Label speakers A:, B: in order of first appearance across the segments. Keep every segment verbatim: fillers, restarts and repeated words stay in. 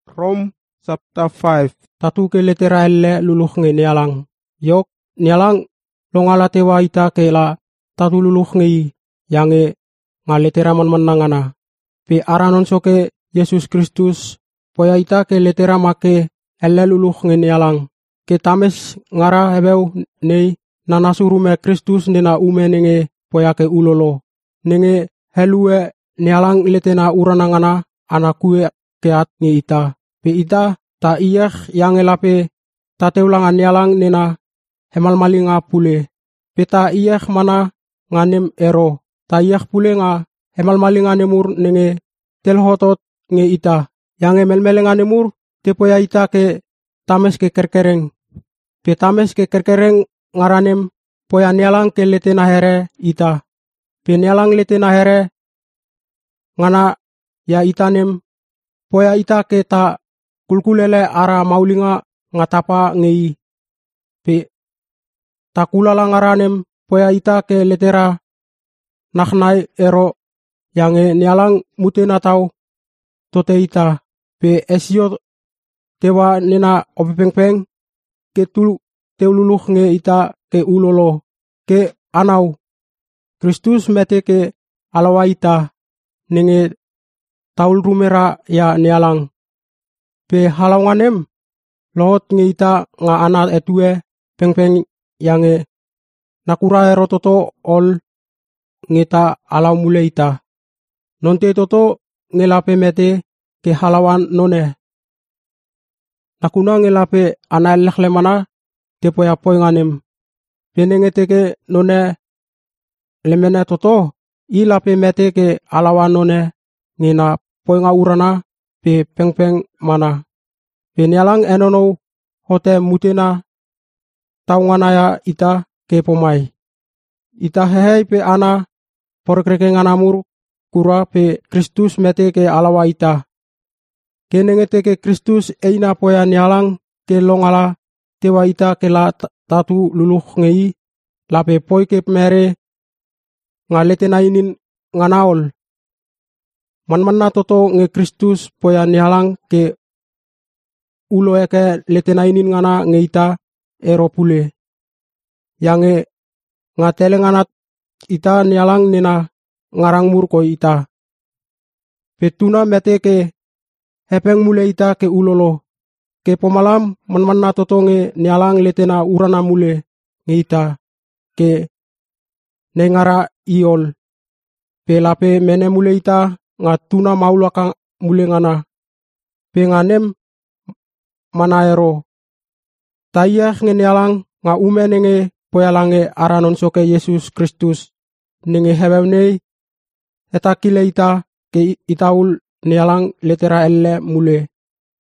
A: Rom chapter five.
B: Tatu ke letera elle luluh nge nialang. Yok nialang longala tewa ita ke la tatu luluh nge yange nga letera man menangana. Pe aranon soke Yesus Kristus poya ita ke letera make elle luluh nge nialang. Ke tames ngara hebeu nei nanasurume Kristus nena ume nenge poya ke ulolo. Nenge helue nialang letena uranangana anakue keat nge ita. Pe ita ta iyah yang elape tateulangan nialang nena hemal malinga pule. Peta iyah mana nganem ero. Ta iyah pule nga hemal malinga nemur nenge telhotot nge ita. Yang emelmelenga nemur tepoya ita ke tames ke kerkereng. Pe tames ke kerkereng ngaranem poya nialang ke letena here ita. Pe nialang letena here ngana ya itanem poya ita ke ta kulkulele ara maulinga ngatapa ngei. Pe takulala ngaranem poya ita ke letera naknai ero yange nialang mutena tau tote ita. Pe esio tewa nena opepengpeng ke tulu teululuh nge ita ke ulolo ke anau. Kristus mete ke alawa ita nenge taul rumera ya nialang. Pe halawanganem lot nge ita nga ana etue pengpeng yange nakura ero toto ol ngeta alaw mule ita. Nonte toto ngelape mete ke halawan none. Nakuna ngelape ana elekle mana tepoya poinganem. Penengete ke none lemene toto ilape mete ke alawan none ngena poinga urana pe pengpeng mana. Penialang enono hote mutena taunganaya ita ke pomai. Ita hehei pe ana porkrekenganamur kura pe Kristus mete ke alawa ita. Kenengete ke Kristus eina poya nialang ke longala tewa ita ke la tatu luluh ngei lape poi ke mere ngaletena inin nganaol. Man-manna toto nge Kristus poya nialang ke ulo eke letena inin ngana nge ita ero pule. Yange ngatele nganat ita nialang nena ngarang murko ita. Petuna mete ke hepeng mule ita ke ulolo. Ke pomalam man-manna toto nge nialang letena urana mule nge ita. Ke nengara iol. Pe lape mene mule ita nga tuna maulaka mule ngana. Pe nganem mana ero. Tayah nge nialang nga ume nenge poyalange aranon soke Yesus Kristus. Nenge hebewnei etakile ita ke itaul nialang letera elle mule.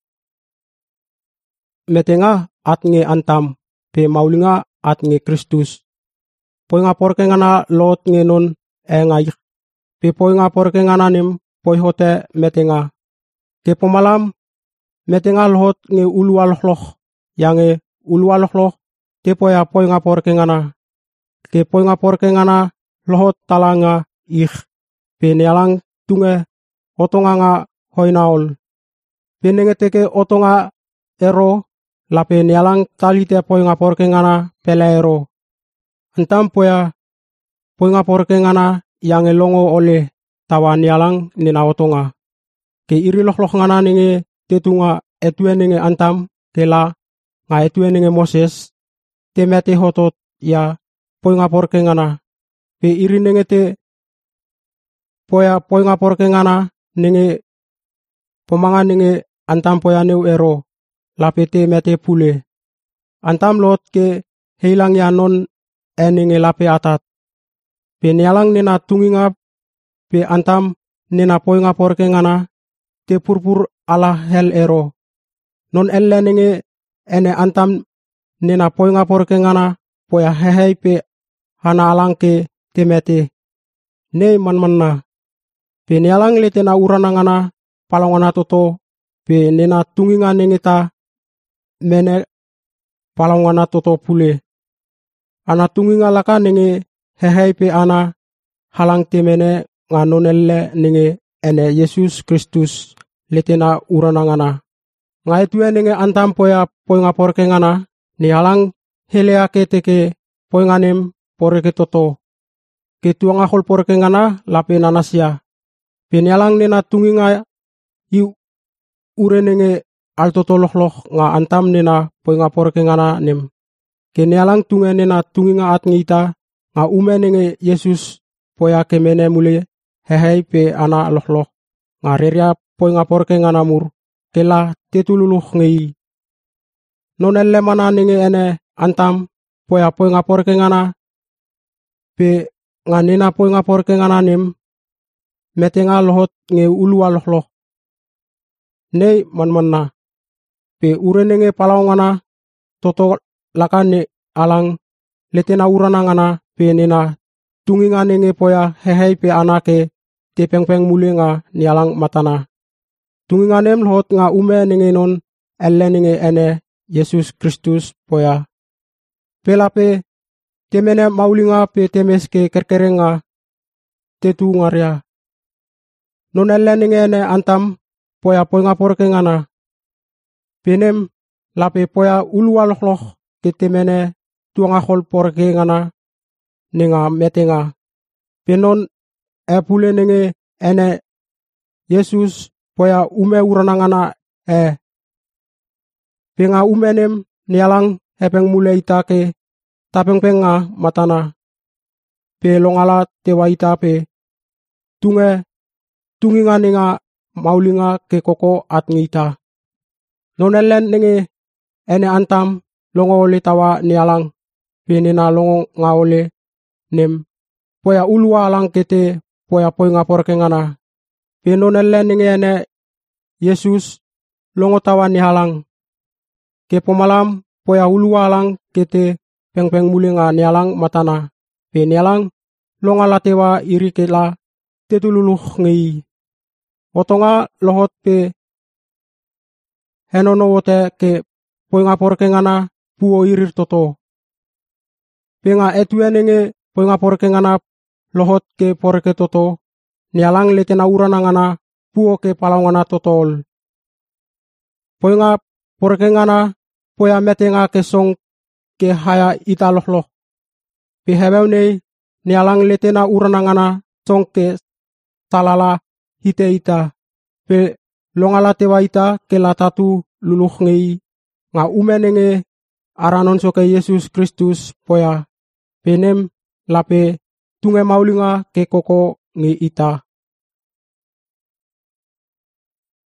B: Metenga at nge antam. Pe maulinga at nge Kristus. Poi ngapor ke ngana lot nge non e ngaik. Pe poi ngapor ke ngana nim poi hote metenga. Ke pomalam metenga lot nge ulu alohloh. Yange ulu alohloh te poya poi ngapor ke ngana. Ke poi ngapor ke ngana lohot talanga ich. Pe nialang tunge otonga nga hoinaol. Pe nengete ke otonga ero lape nialang talite poi ngapor ke ngana pele ero. Antam poya poi ngapor ke ngana yange longo ole tawa nialang nena otonga. Ke iri lohloh ngana nenge tetunga etue nenge antam ke la nga etue nenge Moses te mete hotot ya poi ngapor ke ngana. Pe iri nenge te poya poi ngapor ke ngana nenge pomanga nenge antam poya neu ero lape te mete pule. Antam lot ke heilang ya non e nenge lape atat. Pe nialang nena tungingap pe antam nena poi ngapor ke ngana te purpur ala hel ero. Non elle nenge ene antam nena poi ngapor ke ngana poya hehei pe hana alang ke te mete. Nei man-manna. Pe nialang letena urana ngana palangana toto pe nena tunginga nenge ta mene palangana toto pule. Ana tunginga laka nenge hehei pe ana halang te mene nga nonelle nenge ene Yesus Kristus letena urana ngana. nga etue nenge antam poya poinga porke ngana ni alang helea ke teke poinga nem porke toto ke tuanga hol porke ngana lape nanasia penialang nena tunginga i ure nenge alto tolokloh nga antam nena poinga porke ngana nem kenialang tunga nena tunginga at ngita nga ume nenge Yesus poya kemene mule hehei pe ana lohloh nga reria poinga porke ngana mur kela tetululuh ngei nonelle mana nenge ene antam poya poinga porke ngana pe nga nena poinga porke ngana nem metenga lohot nge ulua lohloh nei manmanna pe ure nenge palau ngana toto lakane alang letena urana ngana pe nena tunginga nenge poya hehei pe anake te pengpeng mule nga nialang matana tunginga nem lohot nga ume nenge non elle nenge ene Yesus Kristus poya pelape temene maulinga pe temeske kerkerenga tetu ngaria non elle nenge ene antam poya poinga porke ngana penem lape poya ulua lohloh ke temene tuanga hol porke ngana nenga metenga penon epule nenge ene Yesus poya ume urana ngana e penga umenem nialang hepeng mule itake tapengpenga matana pe longala tewa itape tunge tunginga ninga maulinga ke koko at ngita nonellen nenge ene antam longo ole tawa nialang penena longo ngaole nem poya ulua alang kete poya poinga porke ngana penonellen nenge ene Yesus longo tawa nialang ke pomalam poya ulua alang kete pengpeng mulinga nialang matana pe nialang longala tewa iri kela tetululuh ngei otonga lohot pe henono wote ke poinga porke ngana puo irir toto penga etue nenge poinga porke ngana lohot ke porke toto nialang letena urana ngana puo ke palau ngana totol poinga porke ngana poya metenga ke song ke haya ita lohloh pe hebeu nei nialang letena urana ngana song ke salala hite ita pe longala tewa ita ke latatu luluh ngei nga ume nenge aranon soke Yesus Kristus poya penem lape tunge maulinga ke koko nge ita